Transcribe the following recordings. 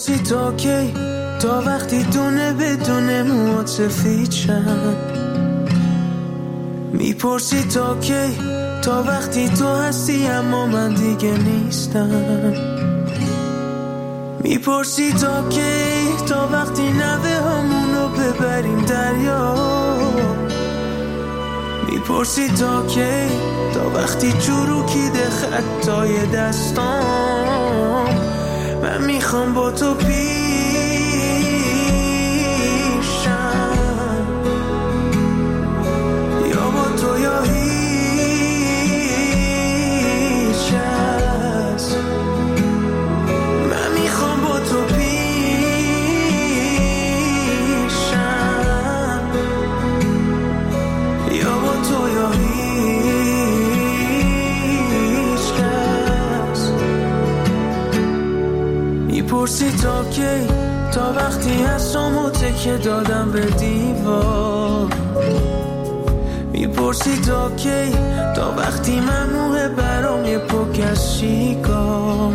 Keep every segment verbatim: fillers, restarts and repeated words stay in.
میپرسی تا کی، تا وقتی دونه بدونه موات سفید شن. میپرسی تا کی، تا وقتی تو هستی اما من دیگه نیستم. میپرسی تا کی، تا وقتی نوه همونو ببریم دریا. میپرسی تا کی، تا وقتی چروکیده خطای دستام. من میخوام با تو پیشم، یا با تو یا هیچ کس. من میخوام با تو پیشم، یا با تو یا هیچ کس. میپرسی تا کی، تا وقتی هستم تکه دادم به دیوار. میپرسی تا کی، تا وقتی ممنوعه برام یه پک از شیکار.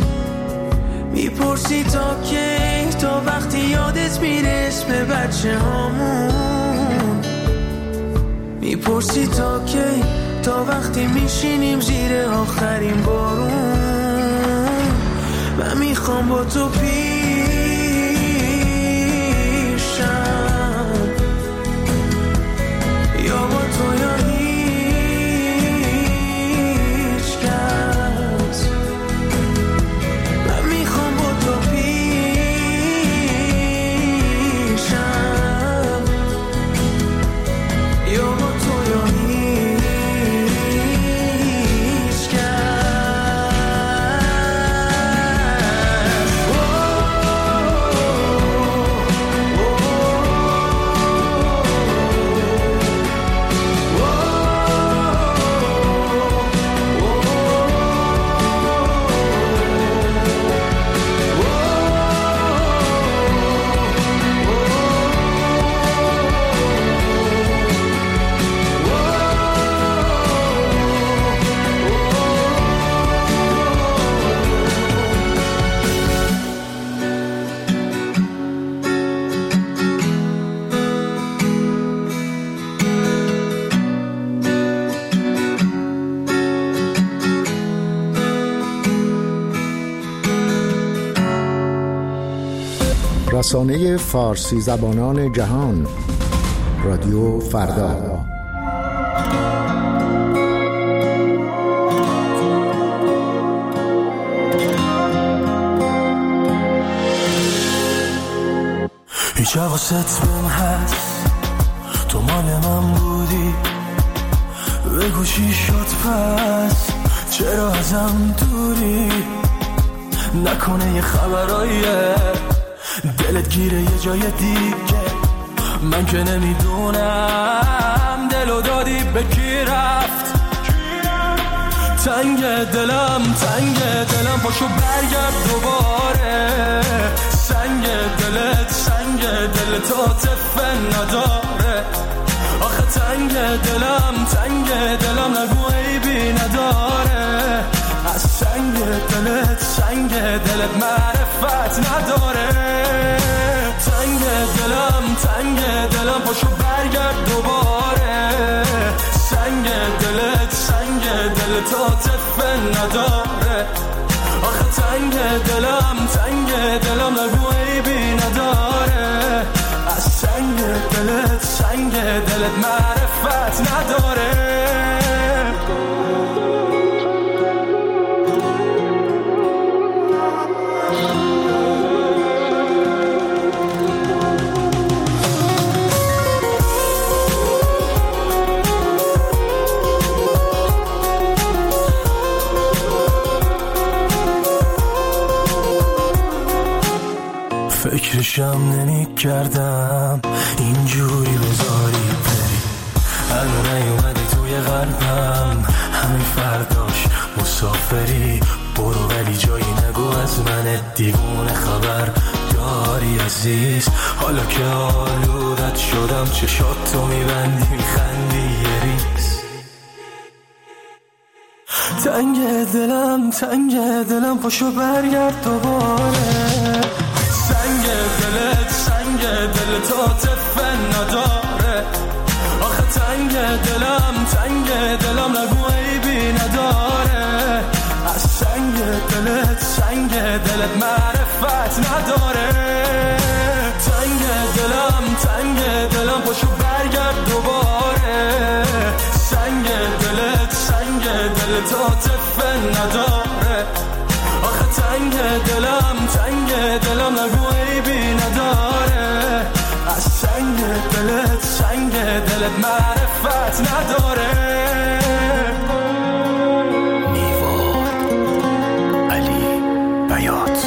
میپرسی تا کی، تا وقتی یادت میره اسم بچه هامون. میپرسی تا کی، تا وقتی میشینیم زیر آخرین بارون. من میخوام با تو پیشم، یا با تو یا هیچ کس. من میخوام با تو پیشم، یا با تو یا هیچ کس. رسانه فارسی زبانان جهان، رادیو فردا. هیچ حواست بهم هست، تو مال من بودی. بگو چی شد پس، چرا ازم دوری؟ نکنه یه خبراییه دلت گیره یه جای دیگه. من که نمیدونم دلو دادی به کی رفت. تنگ دلم تنگ دلم پاشو برگرد دوباره. سنگ دلت سنگ دلت عاطفه نداره. آخه تنگ دلم تنگ دلم نگو عیبی نداره. از سنگ دلت سنگ دلت معرفت نداره. تنگ دلم تنگ دلم پاشو برگرد دوباره. سنگ دلت سنگ دلت عاطفه نداره. آخه تنگ دلم تنگ دلم نگو عیبی نداره. از سنگ دلت سنگ دلت معرفت نداره. فکرشم نمی کردم اینجوری بذاری بری. هنو نیومدی توی قلبم همین فرداش مسافری. برو ولی جایی نگو از من دیوونه خبر داری عزیز. حالا که آلودت شدم چشاتو میبندی میخندی یه ریز. تنگ دلم تنگ دلم پاشو برگرد دوباره. دل تو عاطفه نداره. آخه تنگ دلم تنگ دلم نگو عیبی نداره. از سنگ دلت سنگ دلت معرفت نداره. تنگ دلم تنگ دلم پاشو برگرد دوباره. سنگ دلت سنگ دلت عاطفه نداره. آخه تنگ دلم تنگ دلم نگو عیبی نداره. از سنگ دلت سنگ دلت معرفت نداره. نیوا علی بیات.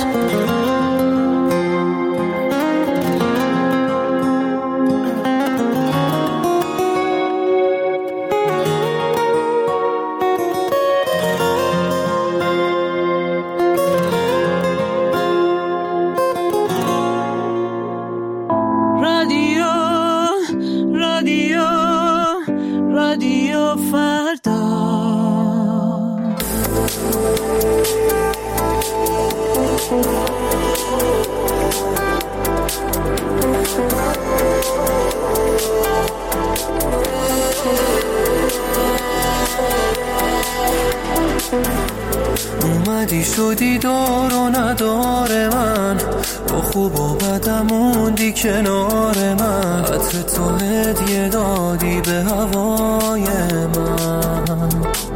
اومدی شدی دار و نداره من، با خوب و بدم موندی کنار من. عطر تو هدیه دادی به هوای من.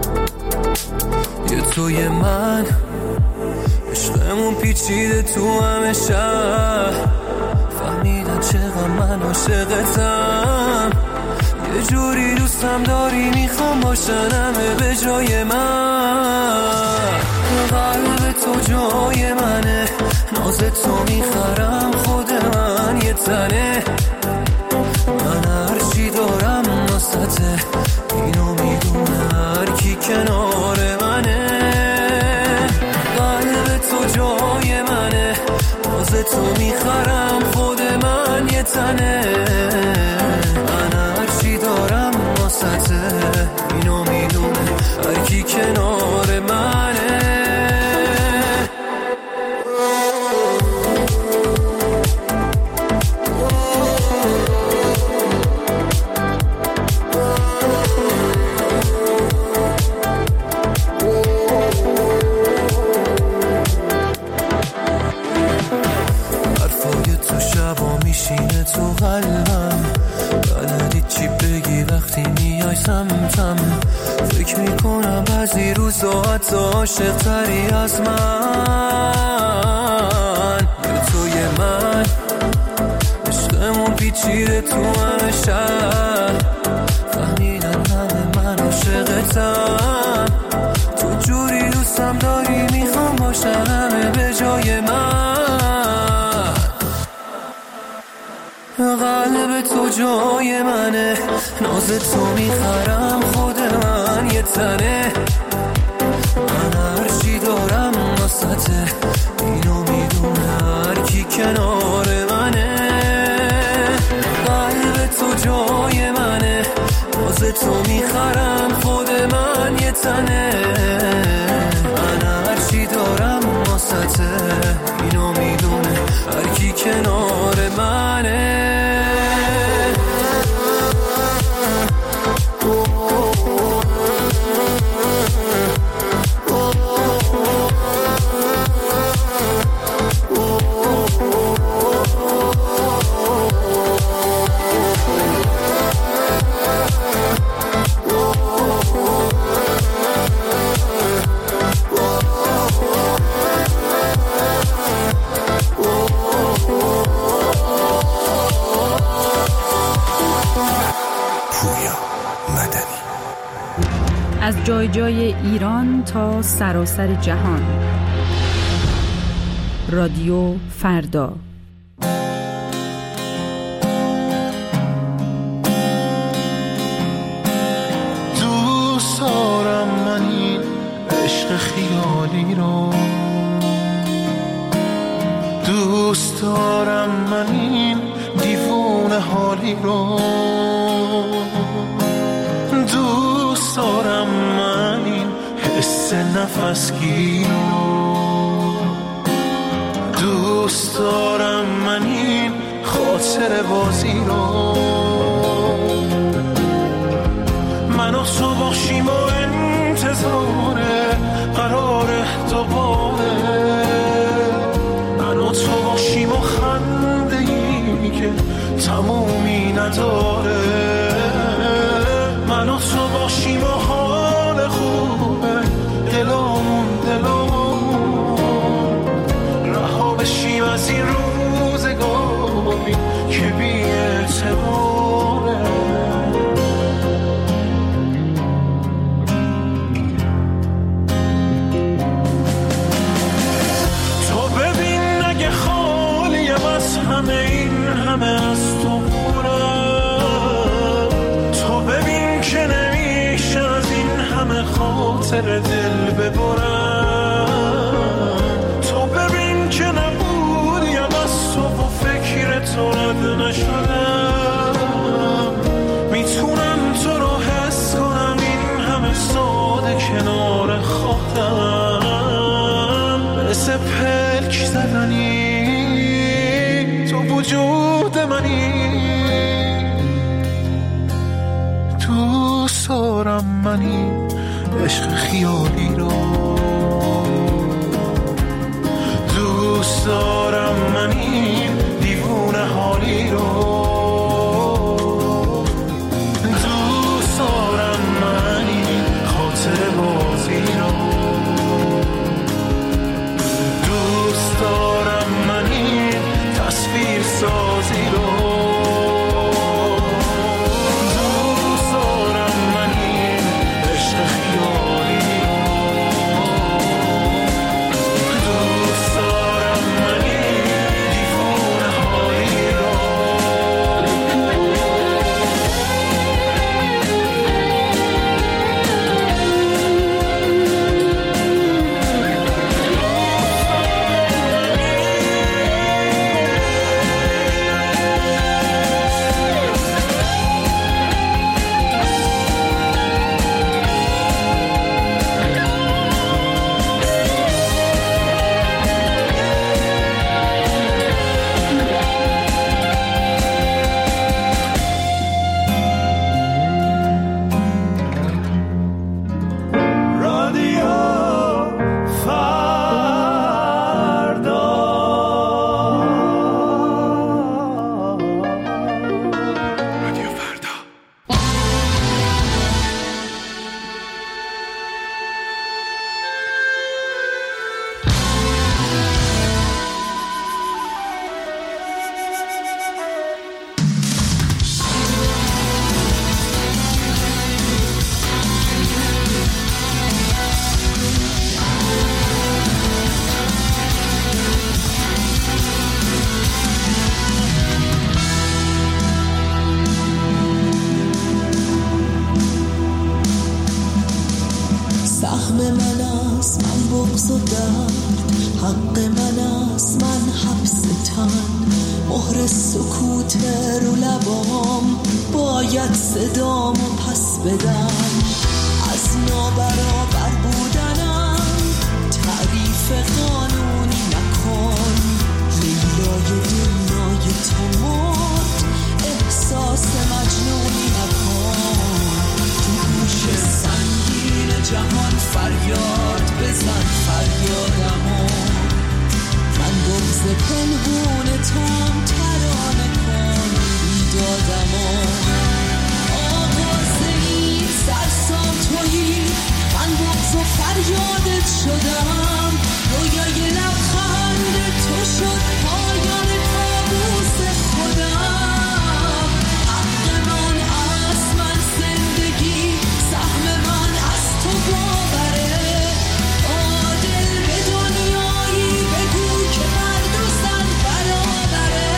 یه توی من عشقمون پیچیده تو همه شهر. فهمیدن چقدر من عاشقتم. یه جوری دوستم داری میخوام باشن همه به جای من. قلب تو جای منه، ناز تو میخرم خود من یه تنه. من هرچی دارم ناسته، اینو میدونه هر کی کنار منه. قلب تو جای منه، ناز تو میخرم خود من یه تنه. من هرچی دارم ناسته، اینو میدونه هر کی کنار منه. تو قلبم بلدی چی بگی وقتی میای سمتم. فکر میکنم بعضی روزا حتی عاشق تری از من. به توی من عشقمون پیچیده تو همه شهر. فهمیدن همه من عاشقتم. تو جوری دوستم داری میخوام باشن همه به جای من. قلب تو جای منه، ناز تو میخرم خود من یه تنه. من هرچی دارم ناسته، اینو میدونه هر کی کنار منه. قلب تو جای منه، ناز تو میخرم خود من یه تنه. من هرچی دارم ناسته، اینو میدونه هر کی کنار منه. از جای جای ایران تا سراسر جهان. رادیو فردا. دوست دارم من این عشق خیالی رو. دوست دارم من این دیوونه حالی رو. دوست دارم من این حس نفسگیر رو. دوست دارم من این خاطر بازی رو. من و تو باشیم و انتظار قرار دوباره، من و تو باشیم و خنده ای که تمومی نداره، من و تو باشیم و حال خوبه دلامون دلامون، رها بشیم از این روزگاری که بی اعتباره. تو ببین اگه خالیم از همه این همه از تو بورم، تو ببین که نمیشه از این همه خاطر دل ببرم، تو ببین که نبودیم از تو و فکر تو رد نشدم، میتونم تو رو حس کنم این همه ساده کنار خودم، مثل پلک زدنی تو وجود منی، دوست دارم منی عشق خیالی رو، دوست دارم منی دیوونه حالی رو، دوست دارم منی خاطر بازی رو، دوست دارم منی تصویر سازی رو، دوست دارم منی عشق خیالی رو، دوست دارم منی دیوونه حالی رو. سهم من است من بغض و درد، حق من است من حبس تن، مهر سکوت رو لبام باید صدامو پس بدم، از نابرابر بودنم تعریف قانونی نکن، لیلای دنیای تو مرد احساس مجنونی نکن، تو گوش سنگین جهان فریاد بزن فریادمو، من بغض پنهون توم ترانه کن بیدادمو، آغاز این سرسام تویی، من بغض و فریادت شدم، رویای لبخند تو شد پایان کابوس خودم، حق من از من زندگی، سهم من از تو باوره، عادل به دنیایی بگو که مرد و زن برابره.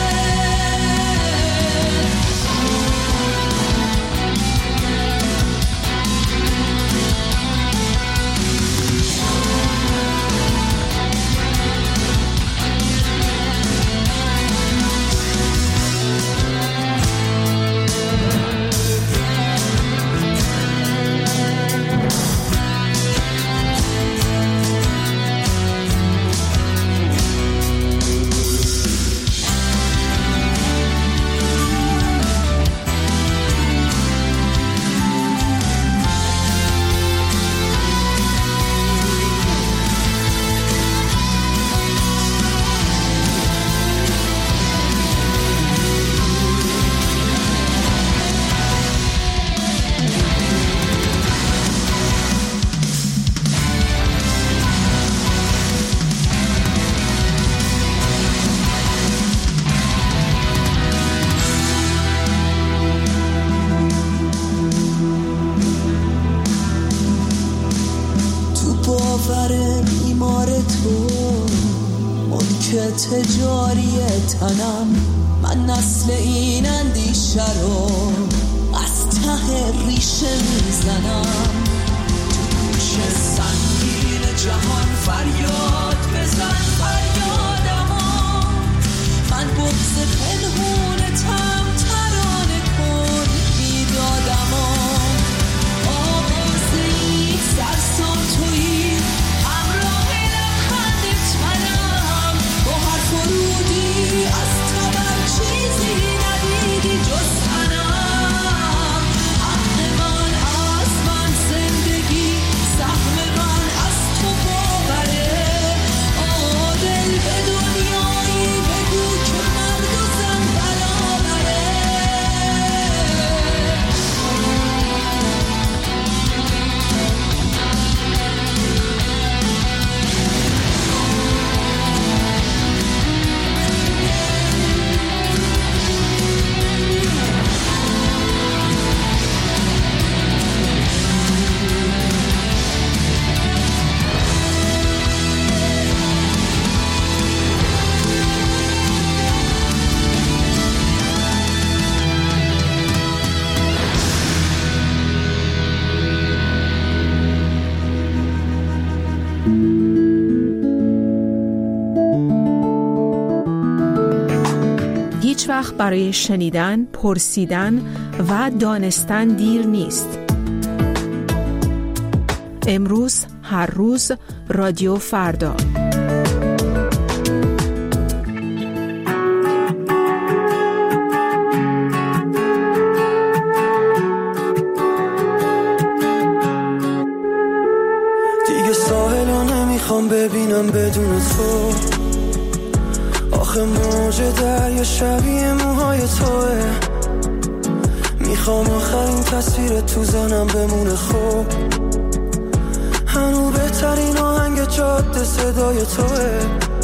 تو ملک تجاری تنم، من نسل این اندیشه رو از ته ریشه میزنم. تو گوش سنگین جهان فریاد بزن فریادمو، من بغض پنهونتم ترانه کن بیدادمو. آغاز این سرسان تویی، همراه لبخندت منم، با هر فرودی از تبر چیزی ندیدی جز تنم. حق من از من زندگی، سهم من از تو باوره. آه دل به دنیایی بگو که مرد و زن برابره. هیچ وقت برای شنیدن، پرسیدن و دانستن دیر نیست. امروز، هر روز، رادیو فردا. دیگه ساحلو نمیخوام ببینم بدون تو، آخه موج دریا شبیه موهای توه. میخوام آخرین تصویر تو ذهنم بمونه خوب، هنو بهترین آهنگ جاده صدای توه.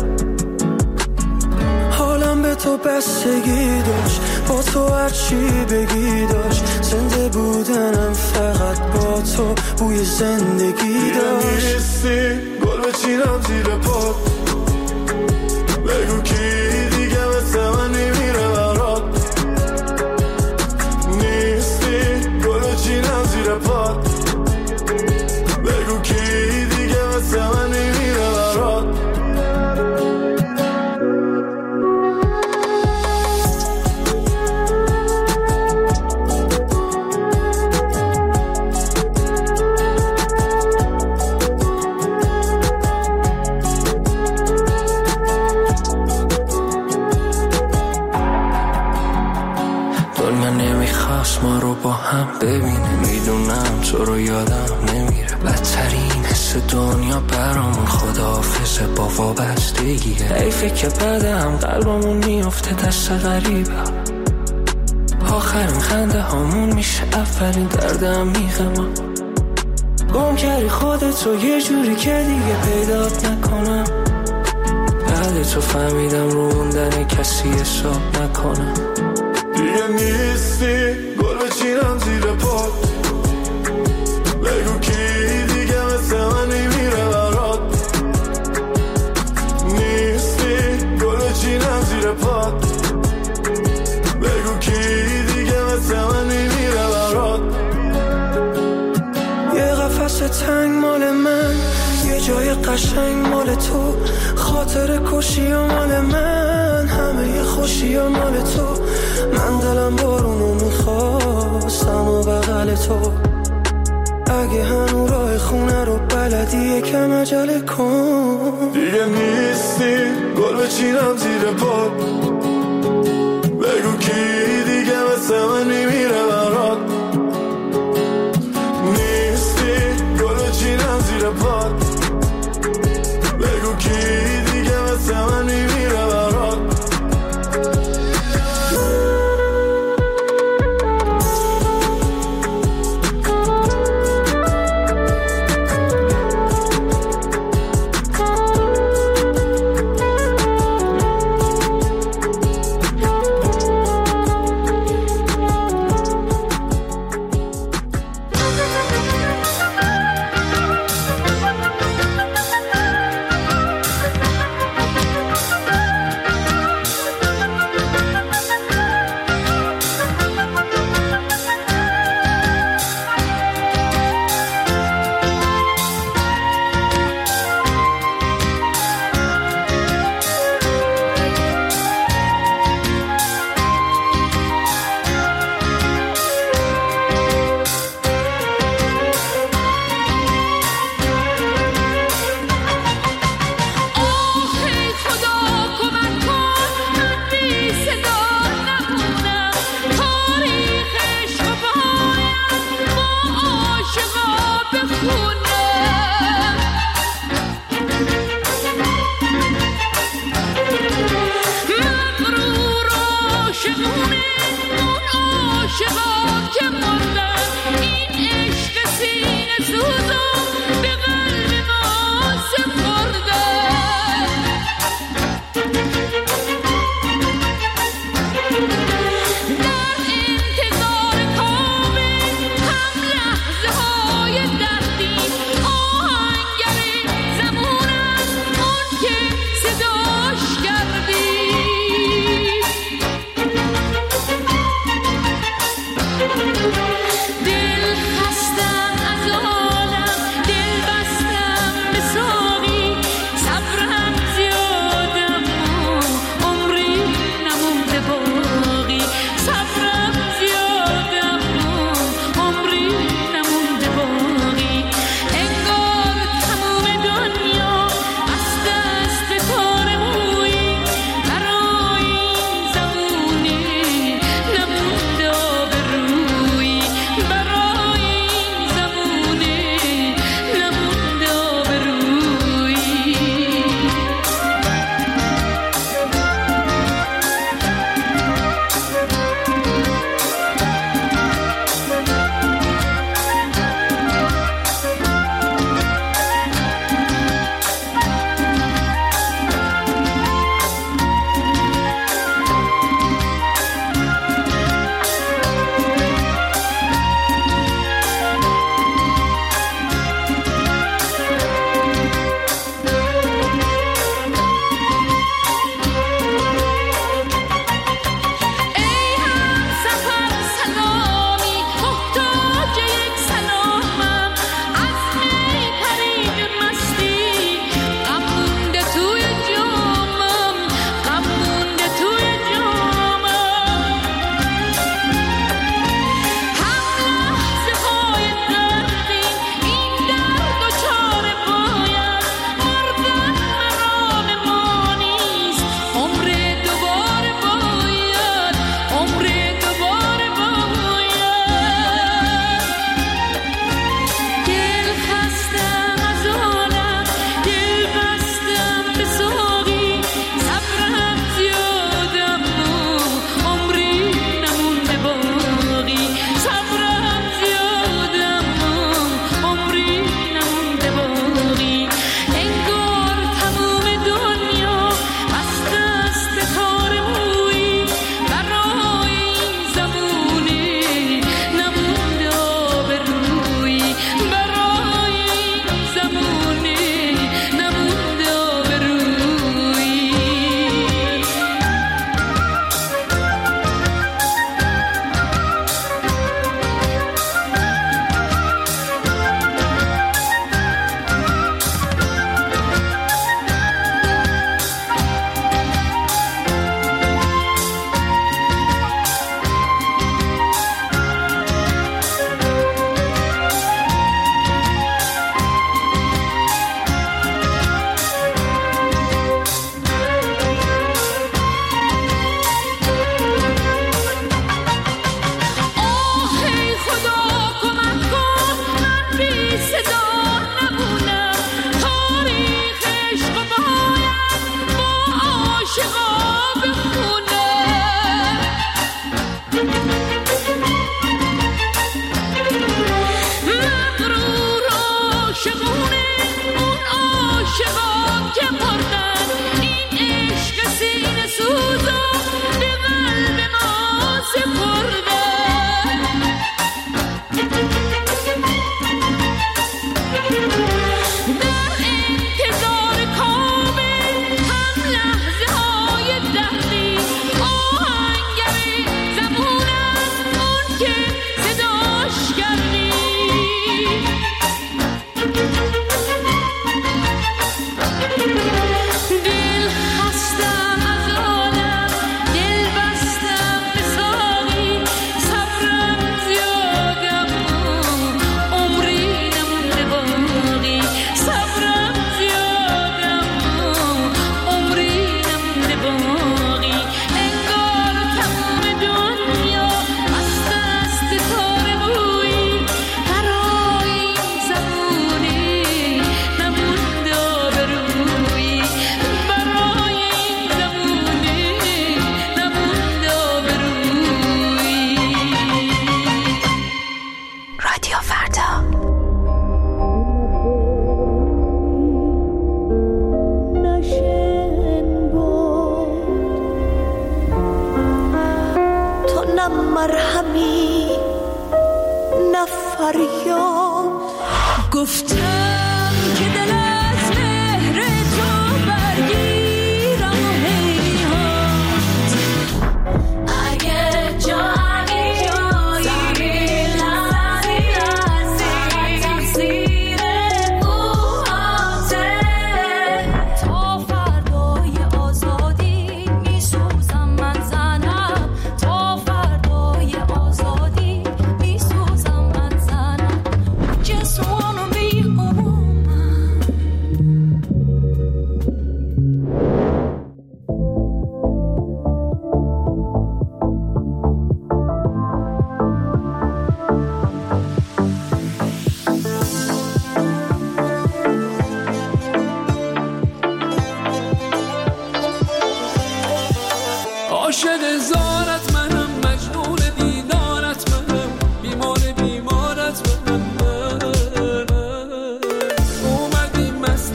حالم به تو بستگی داشت، با تو هرچی بگی داشت. زنده بودنم فقط با تو بوی زندگی داشت. نیستی گل بچینم زیر پات، بگو کی دیگه مثل من میمیره برات. نیستی گل بچینم زیر پات، بگو کی دیگه مثل من میمیره برات. ما رو با هم ببینه، میدونم تو رو یادم نمیره. بدترین حس دنیا برامون خداحافظه با وابستگیه. حیفه که بعدم قلبمون میفته دست غریبه، آخرین خنده هامون میشه اولین دردم میخمم. گم کردی خودتو یه جوری که دیگه پیدات نکنم. بعد تو فهمیدم رو موندن کسی حساب نکنم. دیگه نیستی گل بچینم زیر پات، بگو کی دیگه مثل من میمیره برات. نیستی گل بچینم زیر پات، بگو کی دیگه مثل من میمیره برات. یه قفس تنگ مال من، یه جای قشنگ مال تو. خاطر کشی و مال من، همه یه خوشی و مال تو. من دلم بارونو میخواستم و بغل تو. اگه هنو راه خونه رو بلدی یکم عجله کن. دیگه نیستی گل بچینم زیر پات، بگو کی دیگه مثل من میمیره برات. نیستی گل بچینم زیر پات، بگو کی دیگه مثل من میمیره برات.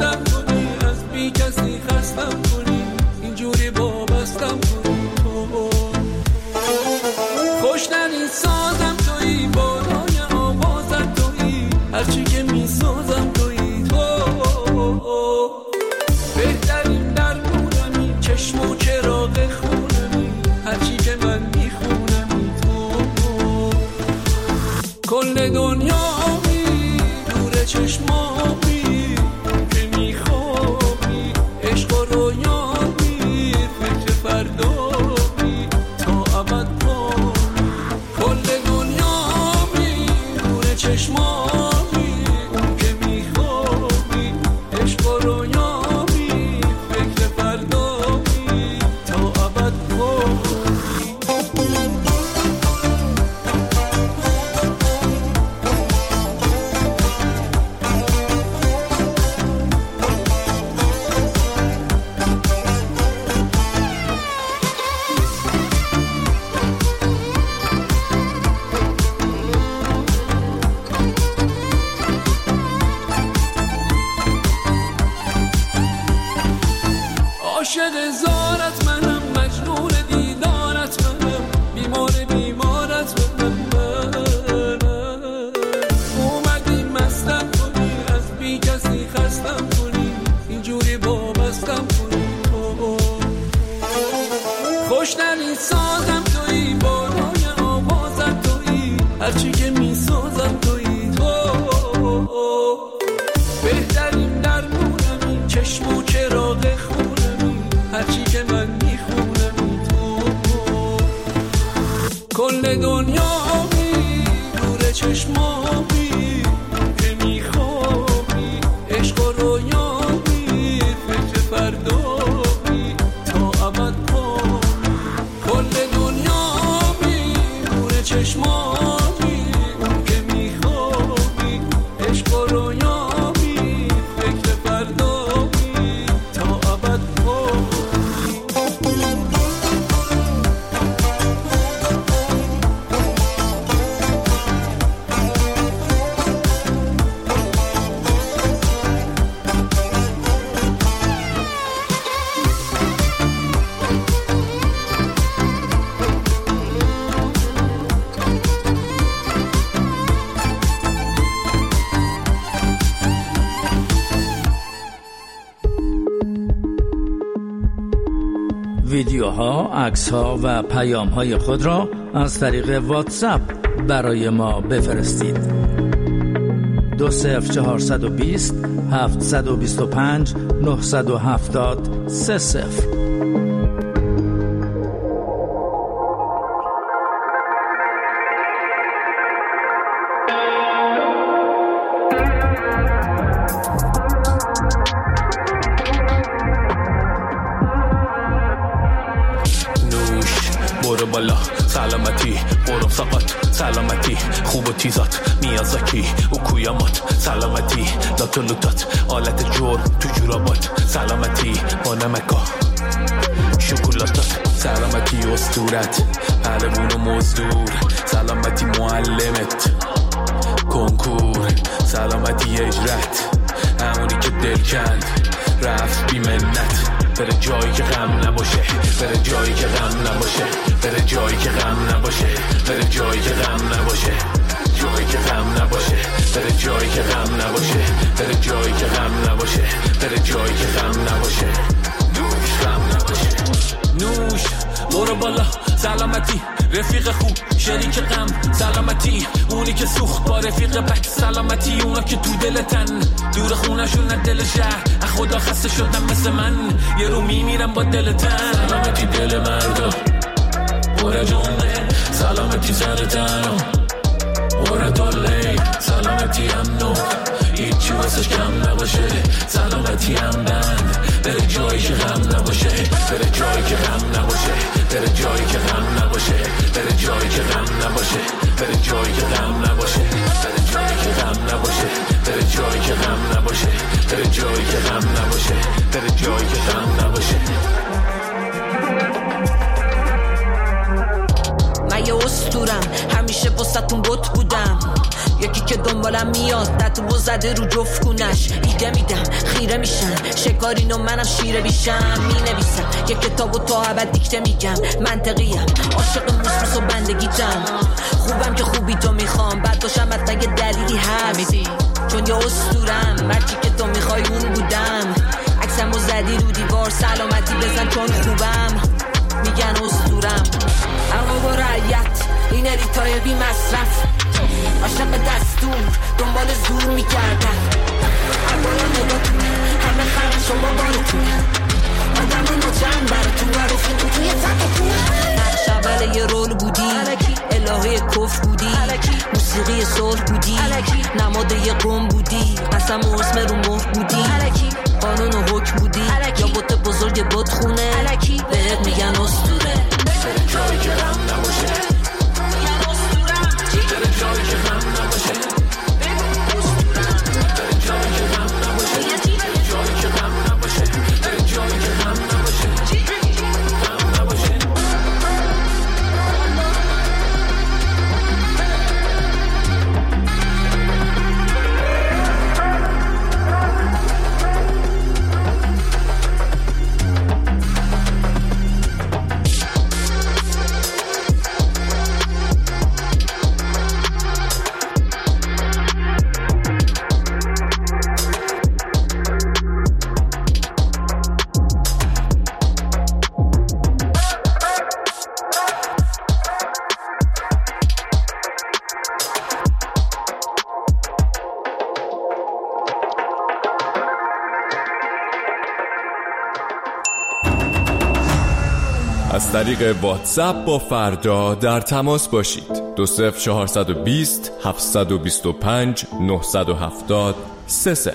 خستم کنی، از بی کسی خستم کنی، اینجوری وابستم کنی. تو خوشترین سازم تویی، بالای آوازم تویی، هرچی که میسازم تویی. تو بهترین درمونمی، چشم و چراغ خونمی، هرچی که من میخونمی. تو کل دنیامی، نور چشمامی که میخوابی، عشق و رویامی، فکر فردامی تا ابد پا. کل دنیامی، نور چشمامی که میخوابی، عشق و رویامی، فکر فردامی تا ابد پا. عاشق زارت منم، مجنون دیدارت منم، بیمار بیمارت منم. اومدی مستم کنی، از بی کسی خستم کنی، اینجوری وابستم کنی. تو خوشترین سازم تویی، بالای آوازم تویی، هرچی که میسازم تویی. تو بهترین درمونمی، چشم و چراغ خونمی، هرچی که من میخونمی. تو کل دنیامی، نور چشمامی که میخوابی، عشق و رویامی، فکر فردامی تا ابد پا. کل دنیامی، نور چشمامی که میخوابی، عشق و رویامی، فکر فردامی تا ابد پا. ویدیوها، عکس‌ها و پیام‌های خود را از طریق واتساپ برای ما بفرستید. دو صفر چهارصد و بیست هفتصد و بیست و پنج نهصد و هفتاد سه صفر. برو بالا سلامتی، برو سقط سلامتی، خوب و تیزات میازاکی و کویامات سلامتی، لاتولوتات آلت جور تو جورابات سلامتی، با نمکا شکلاتات سلامتی، اسطورت پهلوون و مزدور سلامتی، معلمت کنکور سلامتی، اجرت همونی که دل کند رفت بی منت، بره جایی که غم نباشه، بره جایی که غم نباشه، بره جایی که غم نباشه، بره جایی که غم نباشه، جایی که غم نباشه، بره جایی که غم نباشه، بره جایی که غم نباشه، بره جایی که غم نباشه، نوش غم نباشه. نوش برو بالا سلامتی، رفیق خوب شریک غم سلامتی، اونی که سوخت با رفیق بد سلامتی، اونا که تو دلتن دور خونشون از دل شهر، از خدا خسته شدن مثل من یه رو میمیرم با دلتن. سلامتی دل مردا برا جمعه، سلامتی سر تنو برا دالی، سلامتی امنو هیچی واسش کم نباشه، سلامتی هم بند بره جایی که غم نباشه، بره جایی که غم نباشه، بره جایی که غم نباشه، بره جایی که غم نباشه، بره جایی که غم نباشه، بره جایی که غم نباشه، بره جایی که غم نباشه، بره جایی که غم نباشه، بره جایی که غم نباشه. من یه اسطورم همیشه واسه‌تون بت بودم، یکی که دنبالم میاد دت و زده رو جفت کنش، ایده میدم خیره میشن شکارین و منم شیره بیشم می نویسم یک کتابو تا ابد دیکته میگم منطقیم عاشق موسموس و بندگیتم خوبم که خوبی تو میخوام بعد باشم حتی یه دلیلی هست چون یه اسطورم مرچی که تو میخوای اون بودم عکسمو زدی رو دیوار سلامتی بزن چون خوبم میگن اسطورم اما با رعیت این اریتای بی مصرف عاشق دستور دنبال زور میکردن اما نگاتون همه خرش و بابارتون آدم نوچن براتون و رفتون تو توی تقتون نقش اول یه رول بودی الهه کف بودی موسیقی صلح بودی نماد یه قوم بودی قسم و اسم رو مهر بودی قانون و حکم بودی یا بوت بزرگ بود خونه بهت میگن اسطوره جایی که غم نباشه میگن اسطورم داره جایی که غم نباشه داره جایی که غم نباشه جایی که غم نباشه داره جایی که غم نباشه غم نباشه از طریق واتساپ با فردا در تماس باشید. دو صفر چهارصد و بیست هفتصد و بیست و پنج نهصد و هفتاد سه صفر.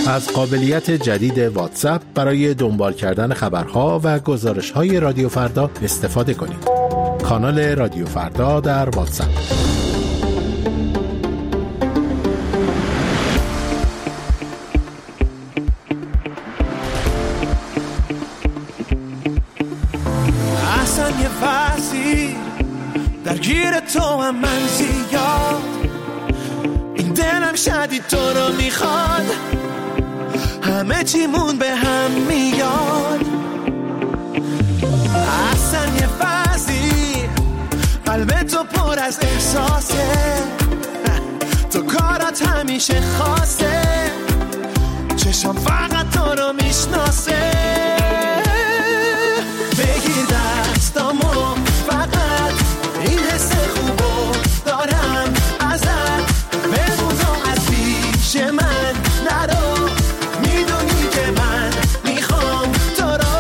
از قابلیت جدید واتساپ برای دنبال کردن خبرها و گزارش‌های رادیو فردا استفاده کنید. کانال رادیو فردا در واتساپ. اصلا یه فصلی درگیر تو هم من زیاد، این دلم شدید تو رو میخواد، همه چیمون به هم میاد. اصلا یه فصلی قلب تو پر از احساسه، تو کارات همیشه خاصه، چشم فقط تو رو میشناسه. بگیر دستامو فقط این حس خوبو دارم ازت، بمون و از پیش من نرو، میدونی که من میخوام تو رو.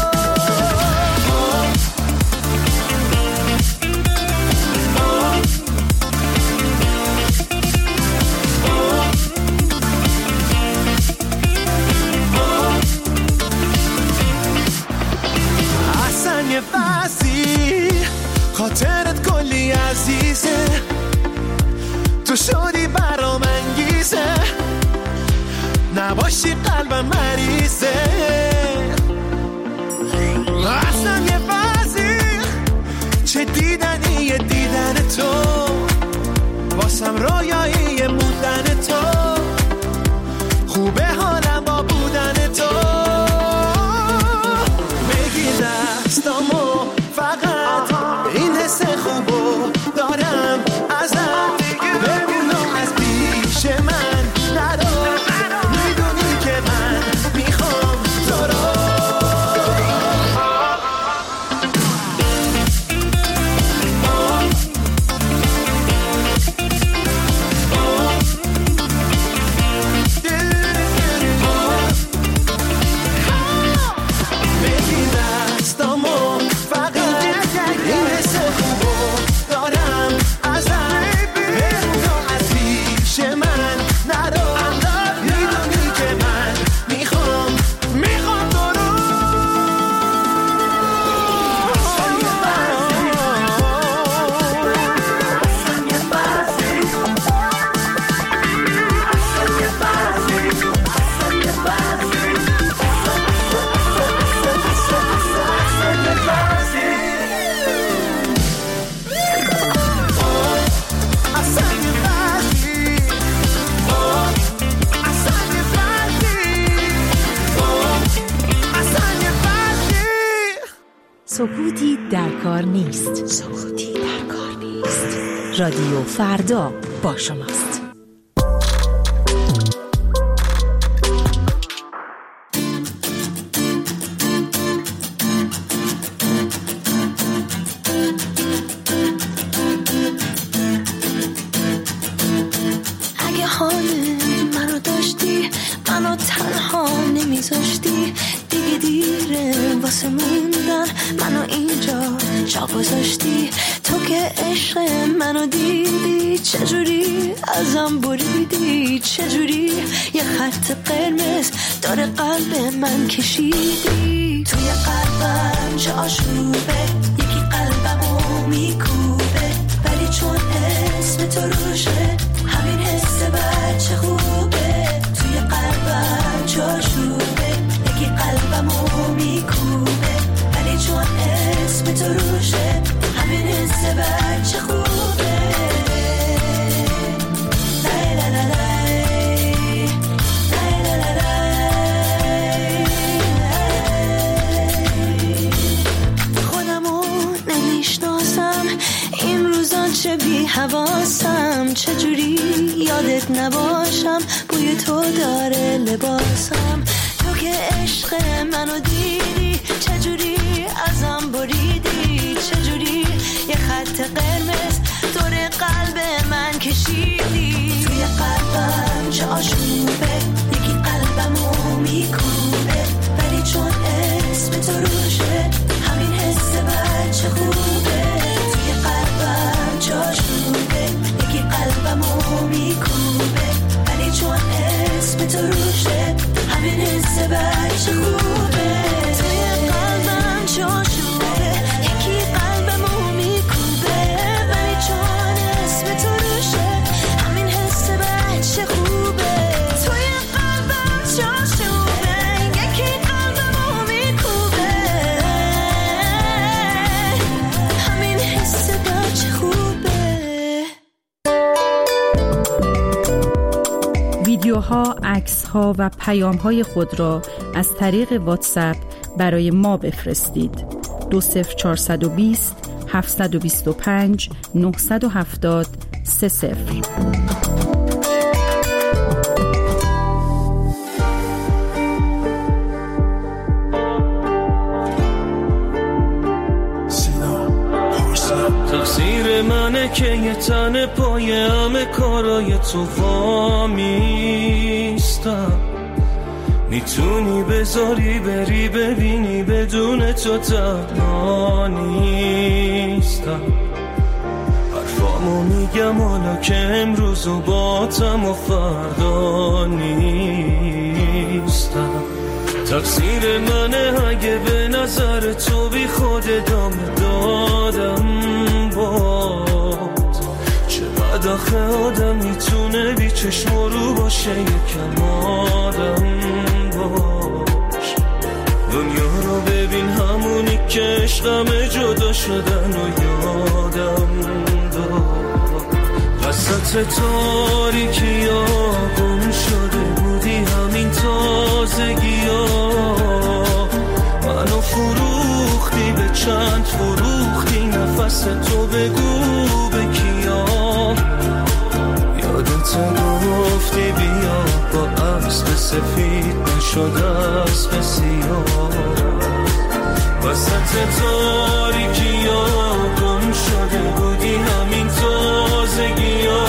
اصلا یه فصلی خاطرت کلی عزیزه، تو شدی برام انگیزه، نباشی قلبم مریضه. اصلا یه فصلی چه دیدنیه دیدن تو، واسم رویایی بودن تو، خوبه حالم با بودن تو. بگیر دستامو فقط این حس خوبو دارم ازت، ببین و از پیش من نرو، میدونی که من میخوام تو رو. بگیر دستامو فقط این حس خوبو دارم ازت، ببین و از پیش من نرو، میدونی که من میخوام میخوام تو رو. سکوتی در کار نیست. سکوتی در کار نیست. رادیو فردا با شماست. اگه حال منو داشتی، منو تنها نمیذاشتی، دیگه دیره واسه موندن، منو اینجا جا گذاشتی. تو که عشق منو دیدی، چجوری ازم بریدی، چجوری یه خط قرمز داره قلب من کشیدی. توی قلبم چه آشوبه، یکی قلبمو میکوبه، ولی چون اسم تو روشه همین حس بچه خوبه. توی قلبم چه آشوبه، یکی قلبمو میکوبه، ولی چون اسم تو روشه همین حس بچه خوبه. لای لای لای لای لای لای. خودمو نمیشناسم این روزا، چه بی حواسم، چجوری یادت نباشم، بوی تو داره لباسم. تو که عشق منو دیدی، چجوری ازم بریدی، چجوری یه خط قرمز دور قلب من کشیدی. توی قلبم چه آشوبه، یکی قلبمو میکوبه، ولی چون اسم تو روشه همین حس بچه خوبه. توی قلبم چه آشوبه، یکی قلبمو میکوبه، ولی چون اسم تو روشه ویدیوها، عکس‌ها و پیام‌های خود را از طریق واتساپ برای ما بفرستید. دو صفر چهارصد و بیست هفتصد و بیست و پنج نهصد و هفتاد سه صفر. تقصیر منه که یه تن پای همه کارای تو وامیستم. میتونی بذاری بری ببینی بدون تو تنها نیستم. حرفامو میگم حالا که امروز و باتم و فردا نیستم. تقصیر منه اگه به نظر تو بی خود ادامه دادم باد. چقدر آخه آدم میتونه بی چشم رو باشه یکم آدم باش. دنیا رو ببین همونی که عشقمه جدا شدن و یادم داد. وسط تاریکی ها گم شده بودی همین تازگی ها. منو فروختی به چند فروختی نفس تو بگو به کیا. یادت گفتی بیا با اسب سفید نشد اسب سیاه. وسط تاریکی ها گم شده بودی همین تازگی ها.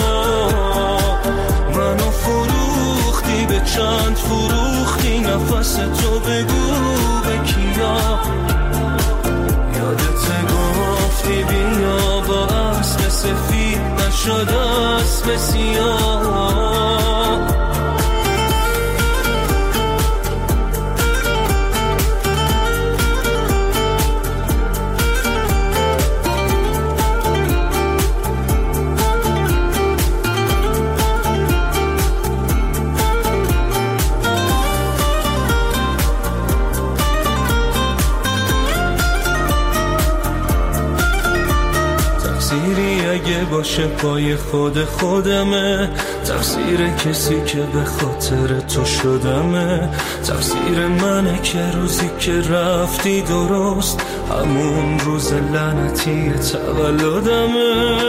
منو فروختی به چند فروختی نفس تو بگو به کیا. یادت گفتی بیا با اسب سفید نشد اسب سیاه. اگه باشه پای خود خودمه. تقصیر کسی که به خاطر تو شدمه. تقصیر منه که روزی که رفتی درست همون روز لعنتی تولدمه.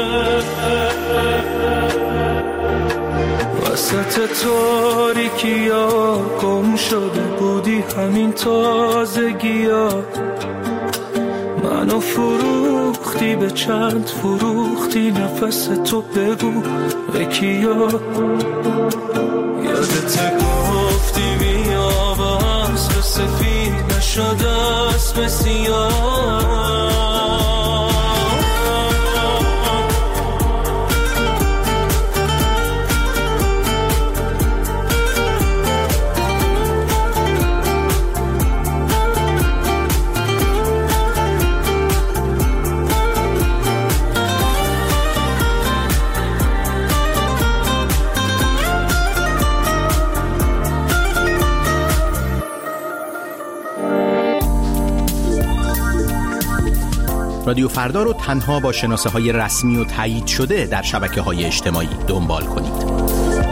وسط تاریکی ها گم شده بودی همین تازگی ها. منو فروختی به چند فروختی نفس تو بگو به کیا. یادت گفتی بیا با اسب سفید نشد اسب سیاه. رادیو فردا رو تنها با شناسه های رسمی و تایید شده در شبکه های اجتماعی دنبال کنید.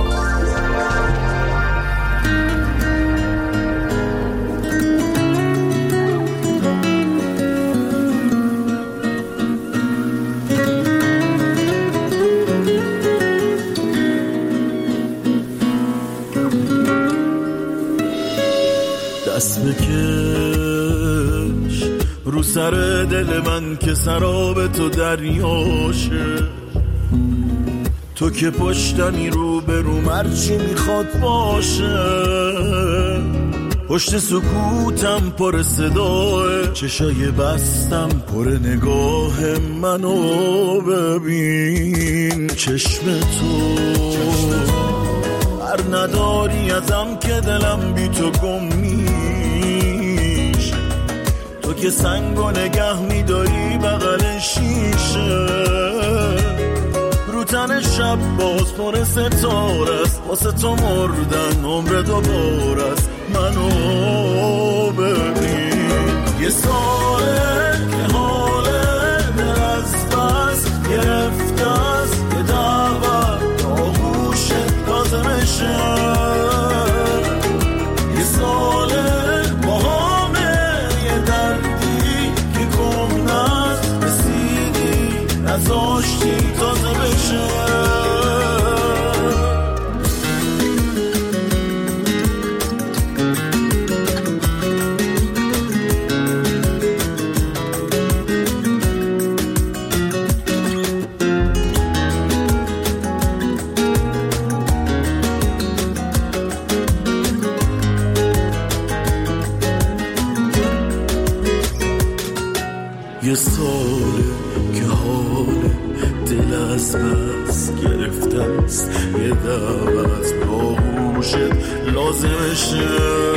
دست بکش رو سر دل من که سراب تو دریاشه. تو که پشتمی رو به رو مرچی میخواد باشه. پشت سکوتم پر صداه چشای بستم پر نگاه منو ببین. چشم تو هر نداری ازم که دلم بی تو گم میشه. تو که سنگو نگه میداری بغل شیشه. رو تن شب باز پر ستاره است. واسه تو مردن عمر دوباره است. منو ببین یه ساله که حاله دل از بس گرفته است. یه دعوت آغوشه لازمشه. لازمشه.